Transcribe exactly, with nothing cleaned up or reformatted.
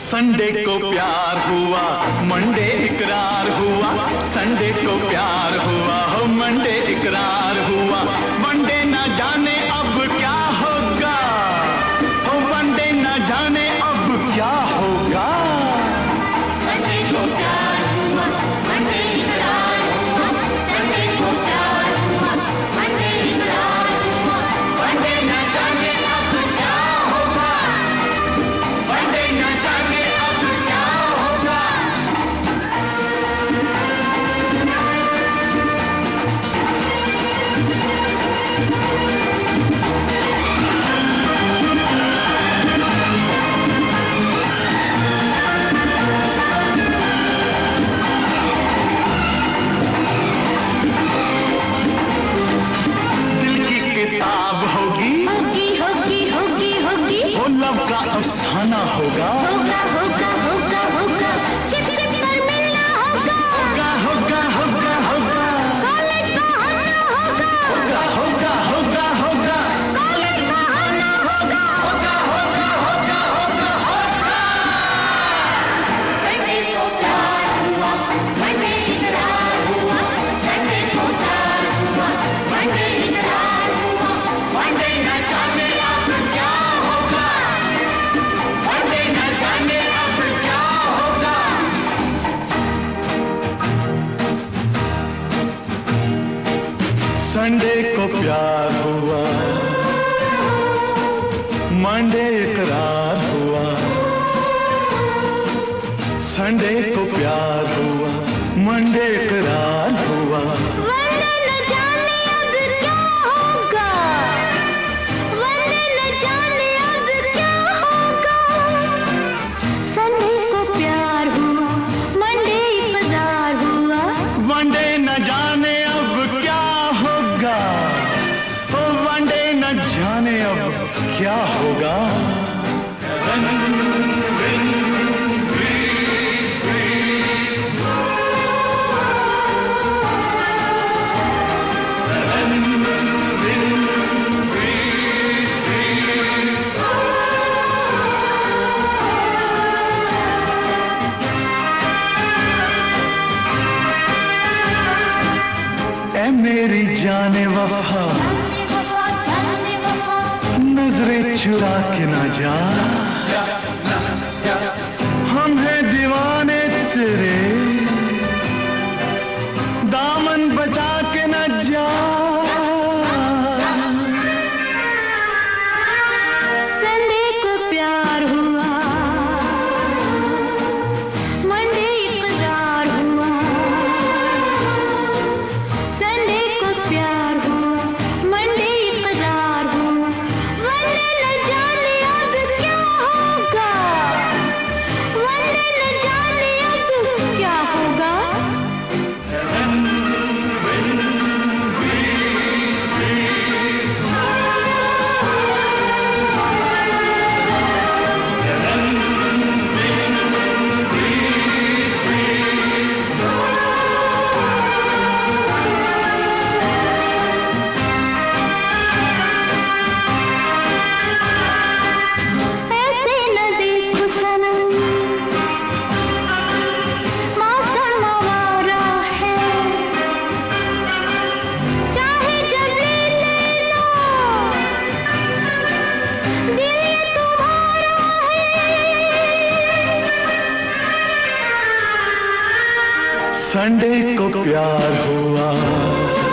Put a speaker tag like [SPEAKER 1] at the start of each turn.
[SPEAKER 1] Sunday को प्यार हुआ, मंडे इकरार हुआ। संडे को प्यार हुआ, हो मंडे इकरार हुआ। मंडे ना जाने अब क्या होगा, हो मंडे ना जाने अब क्या होगा।
[SPEAKER 2] संडे को प्यार हुआ, मंडे इकरार हुआ। संडे को प्यार हुआ, मंडे इकरार हुआ। मंडे ना जाने अब क्या होगा, मंडे ना जाने अब क्या होगा।
[SPEAKER 1] किताब होगी
[SPEAKER 2] होगी होगी होगी होगी,
[SPEAKER 1] वो लव का अफसाना होगा।
[SPEAKER 2] होगा होगा होगा होगा, चिप चिप कर मिलना होगा।
[SPEAKER 1] होगा होगा होगा होगा,
[SPEAKER 2] कॉलेज बहाना होगा।
[SPEAKER 1] होगा होगा होगा होगा,
[SPEAKER 2] कॉलेज बहाना होगा।
[SPEAKER 1] होगा होगा होगा होगा होगा।
[SPEAKER 2] संडे को प्यार हुआ, मंडे इकरार हुआ। संडे को प्यार हुआ, मंडे इकरार हुआ। मंडे ना जाने अब क्या होगा, मंडे ना जाने अब क्या होगा।
[SPEAKER 1] संडे को प्यार हुआ, मंडे इकरार हुआ। संडे को प्यार हुआ, मंडे इकरार हुआ।
[SPEAKER 2] वरना न जाने अब क्या होगा, वरना न जाने अब क्या होगा। संडे को प्यार हुआ, मंडे इकरार हुआ।
[SPEAKER 1] वनडे न जाने अब क्या होगा, ओ वनडे न जाने अब क्या होगा। ऐ मेरी जाने वफा,
[SPEAKER 2] जाने वफा, जाने वफा,
[SPEAKER 1] नजरें चुरा के ना जा। हम हैं दीवाने तेरे, दामन बचा के न जा।
[SPEAKER 2] संडे को प्यार हुआ, मंडे इकरार हुआ। संडे को प्यार हुआ, मंडे इकरार हुआ। वरना न जाने अब क्या होगा, वरना न जाने अब क्या होगा। ऐसे न देखो सनम, मौसम आवारा है। चाहे जब ले लेना, दिल ये तुम्हारा है।
[SPEAKER 1] संडे को प्यार हुआ,